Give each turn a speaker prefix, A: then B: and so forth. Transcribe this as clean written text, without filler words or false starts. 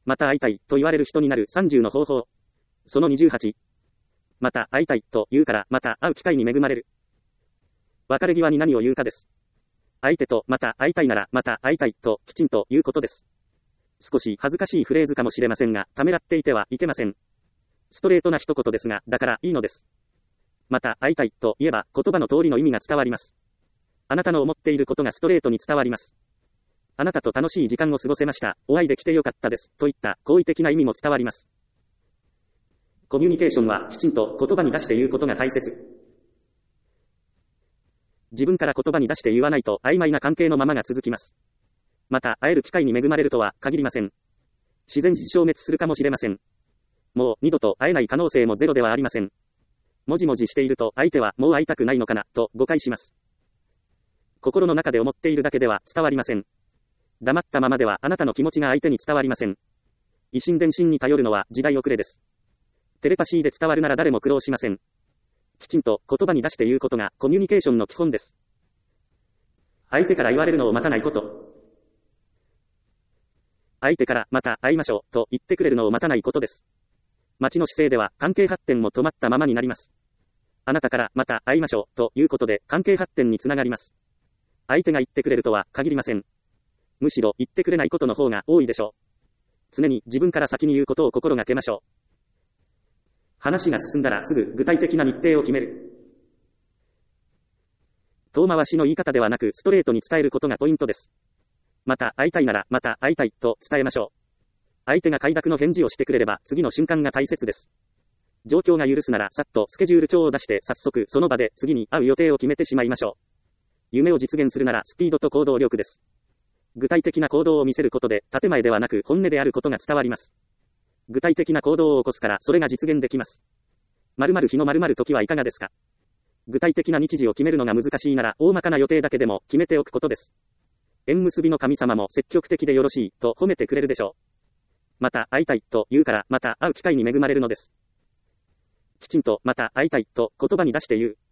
A: また会いたいと言われる人になる30の方法。その28。また会いたいと言うからまた会う機会に恵まれる。別れ際に何を言うかです。相手とまた会いたいならまた会いたいときちんと言うことです。少し恥ずかしいフレーズかもしれませんが、ためらっていてはいけません。ストレートな一言ですが、だからいいのです。また会いたいと言えば言葉の通りの意味が伝わります。あなたの思っていることがストレートに伝わります。あなたと楽しい時間を過ごせました。お会いできてよかったです。といった好意的な意味も伝わります。コミュニケーションはきちんと言葉に出して言うことが大切。自分から言葉に出して言わないと曖昧な関係のままが続きます。また会える機会に恵まれるとは限りません。自然消滅するかもしれません。もう二度と会えない可能性もゼロではありません。もじもじしていると相手はもう会いたくないのかなと誤解します。心の中で思っているだけでは伝わりません。黙ったままではあなたの気持ちが相手に伝わりません。以心伝心に頼るのは時代遅れです。テレパシーで伝わるなら誰も苦労しません。きちんと言葉に出して言うことがコミュニケーションの基本です。相手から言われるのを待たないこと。相手からまた会いましょうと言ってくれるのを待たないことです。待ちの姿勢では関係発展も止まったままになります。あなたからまた会いましょうということで関係発展につながります。相手が言ってくれるとは限りません。むしろ言ってくれないことの方が多いでしょう。常に自分から先に言うことを心がけましょう。話が進んだらすぐ具体的な日程を決める。遠回しの言い方ではなくストレートに伝えることがポイントです。また会いたいならまた会いたいと伝えましょう。相手が快諾の返事をしてくれれば次の瞬間が大切です。状況が許すならさっとスケジュール帳を出して早速その場で次に会う予定を決めてしまいましょう。夢を実現するならスピードと行動力です。具体的な行動を見せることで建前ではなく本音であることが伝わります。具体的な行動を起こすからそれが実現できます。〇〇日の〇〇時はいかがですか。具体的な日時を決めるのが難しいなら大まかな予定だけでも決めておくことです。縁結びの神様も積極的でよろしいと褒めてくれるでしょう。また会いたいと言うからまた会う機会に恵まれるのです。きちんとまた会いたいと言葉に出して言う。